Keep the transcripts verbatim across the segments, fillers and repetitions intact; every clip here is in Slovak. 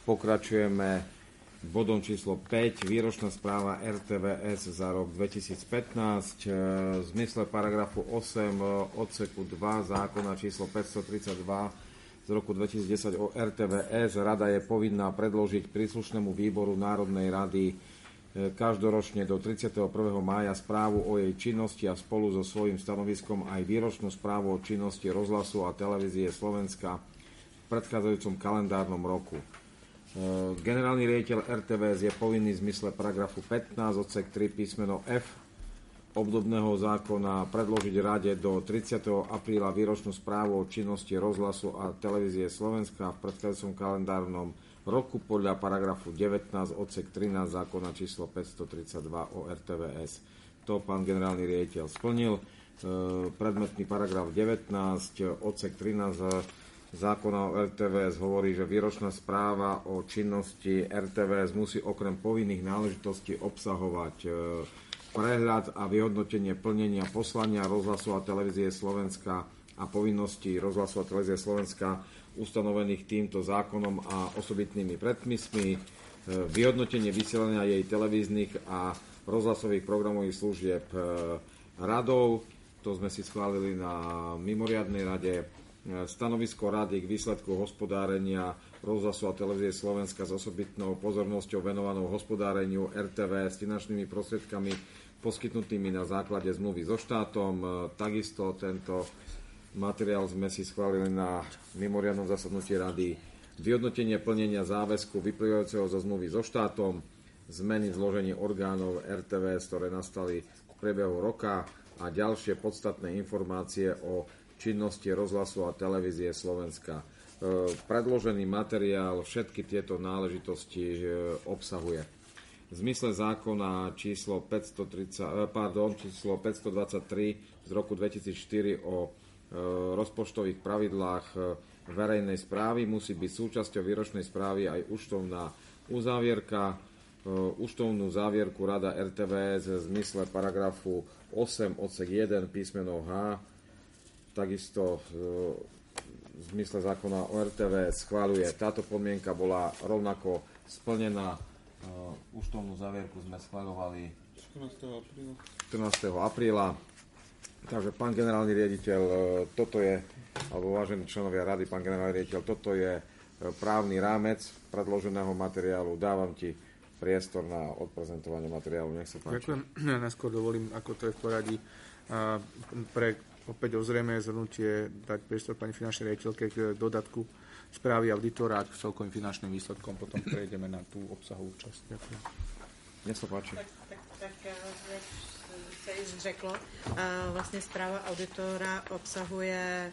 Pokračujeme bodom číslo päť, výročná správa er té vé es za rok dvetisícpätnásť. V zmysle paragrafu osem odseku dva zákona číslo päťstotridsaťdva z roku dvetisícdesať o er té vé es rada je povinná predložiť príslušnému výboru Národnej rady každoročne do tridsiateho prvého mája správu o jej činnosti a spolu so svojím stanoviskom aj výročnú správu o činnosti rozhlasu a televízie Slovenska v predchádzajúcom kalendárnom roku. Generálny riaditeľ er té vé es je povinný v zmysle paragrafu pätnásť odsek tri písmeno F obdobného zákona predložiť rade do tridsiateho apríla výročnú správu o činnosti rozhlasu a televízie Slovenska v predchádzajúcom kalendárnom roku podľa paragrafu devätnásť odsek trinásť zákona číslo päťstotridsaťdva o er té vé es. To pán generálny riaditeľ splnil. Predmetný paragraf devätnásť odsek trinásť zákona o er té vé es hovorí, že výročná správa o činnosti er té vé es musí okrem povinných náležitostí obsahovať prehľad a vyhodnotenie plnenia poslania rozhlasu a televízie Slovenska a povinností rozhlasu a televízie Slovenska ustanovených týmto zákonom a osobitnými predpismi, vyhodnotenie vysielania jej televíznych a rozhlasových programových služieb radov, to sme si schválili na mimoriadnej rade, stanovisko rady k výsledku hospodárenia rozhlasu a televízie Slovenska s osobitnou pozornosťou venovanou hospodáreniu er té vé s finančnými prostriedkami poskytnutými na základe zmluvy so štátom. Takisto tento materiál sme si schválili na mimoriadnom zasadnutí rady. Vyhodnotenie plnenia záväzku vyplývajúceho zo zmluvy so štátom, zmeny v zložení orgánov er té vé, ktoré nastali v priebehu roka a ďalšie podstatné informácie o činnosti rozhlasu a televízie Slovenska. Predložený materiál všetky tieto náležitosti obsahuje. V zmysle zákona číslo, päťstotridsať, pardon, číslo päťstodvadsaťtri z roku dvetisícštyri o rozpočtových pravidlách verejnej správy musí byť súčasťou výročnej správy aj účtovná uzávierka. Účtovnú závierku rada er té vé es v zmysle paragrafu osem odsek jeden písmeno H takisto v zmysle zákona o er té vé schváľuje. Táto podmienka bola rovnako splnená. Účtovnú závierku sme schváľovali štrnásteho apríla. Takže pán generálny riaditeľ, toto je, alebo vážení členovia rady, pán generálny riaditeľ, toto je právny rámec predloženého materiálu. Dávam ti priestor na odprezentovanie materiálu. Nech sa páči. Ďakujem. Ja najskôr dovolím, ako to je v poradí, pre opäť ozrejme zhrnutie dať priestor pani finančnej riaditeľke k dodatku správy auditora a k celkovým finančným výsledkom. Potom prejdeme na tú obsahovú časť. Ďakujem. Nech sa páči. Tak, tak, tak jak se již řeklo, vlastně zpráva auditora obsahuje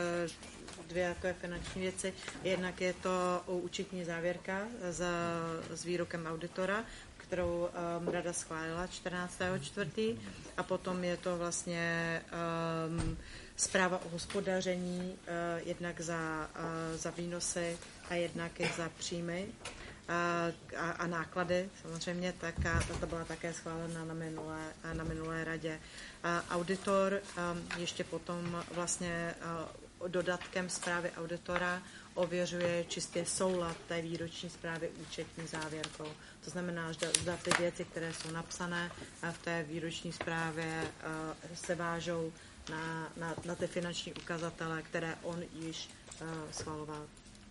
dvě takové finanční věci. Jednak je to účetní závěrka z, s výrokem auditora, kterou um, rada schválila čtrnáctého čtvrtého a potom je to vlastně um, zpráva o hospodaření uh, jednak za, uh, za výnosy a jednak je za příjmy uh, a, a náklady samozřejmě, tak a ta byla také schválena na minulé, na minulé radě. Uh, auditor um, ještě potom vlastně uh, dodatkem zprávy auditora ověřuje čistě soulad té výroční zprávy účetní závěrkou. To znamená, že zda ty věci, které jsou napsané v té výroční zprávě, se vážou na, na, na ty finanční ukazatele, které on již schvaloval.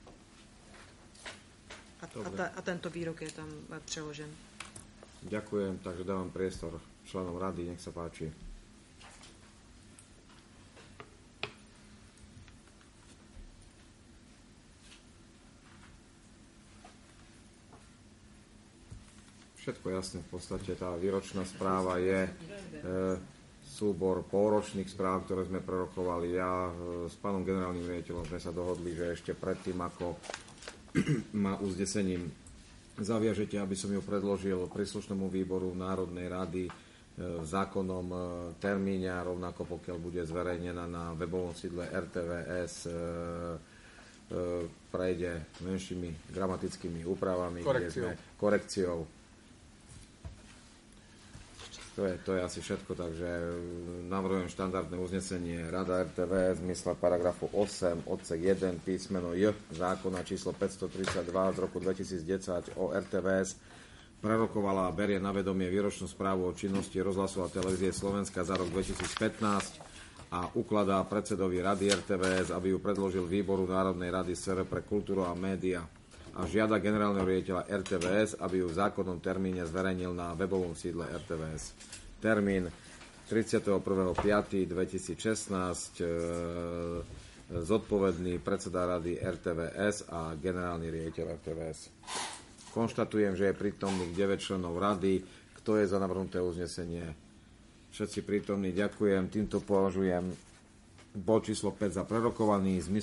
A, a, ta, a tento výrok je tam přeložen. Ďakujem, takže dávam priestor členom rady, nech sa páči. Všetko jasné, v podstate tá výročná správa je e, súbor polročných správ, ktoré sme prerokovali. Ja e, s pánom generálnym riaditeľom sme sa dohodli, že ešte predtým, ako ma uznesením zaviažete, aby som ju predložil príslušnému výboru Národnej rady e, v zákonnom e, termíne, rovnako pokiaľ bude zverejnená na webovom sídle er té vé es, e, e, prejde menšími gramatickými úpravami, korekciou. Kde sme, korekciou. To je, to je asi všetko, takže navrhujem štandardné uznesenie. Rada er té vé es v zmysle paragrafu osem odsek jeden písmeno J zákona číslo päťstotridsaťdva z roku dvetisícdesať o er té vé es prerokovala a berie na vedomie výročnú správu o činnosti rozhlasu a televízie Slovenska za rok dvetisícpätnásť a ukladá predsedovi Rady er té vé es, aby ju predložil Výboru Národnej rady es er pre kultúru a média a žiada generálneho riaditeľa er té vé es, aby ju v zákonnom termíne zverejnil na webovom sídle er té vé es. Termín tridsiateho prvého piateho dvetisícšestnásť, e, zodpovedný predseda rady er té vé es a generálny riaditeľ er té vé es. Konštatujem, že je prítomných deväť členov rady. Kto je za navrhnuté uznesenie? Všetci prítomní, ďakujem. Týmto považujem bod číslo päť za prerokovaný.